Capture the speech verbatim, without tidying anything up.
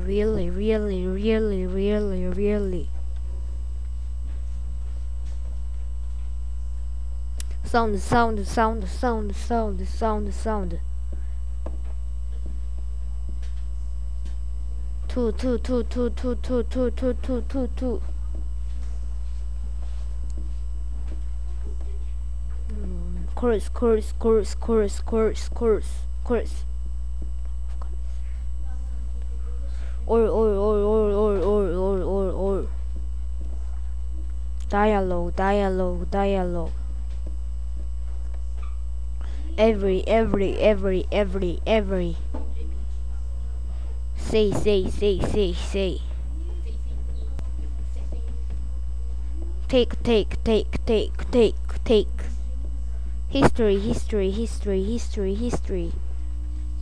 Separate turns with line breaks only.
really, really, really, really, really. Sound, sound, sound, sound, sound, sound, sound. Two, two, two, two, two, two, two, two, two, two, two. Chorus, chorus, chorus, chorus, chorus, chorus, chorus. Or, or, or, or, or, or, or, or, or. Dialogue, dialogue, dialogue. Every, every, every, every, every. Say, say, say, say, say. Take, take, take, take, take, take. History, history, history, history, history.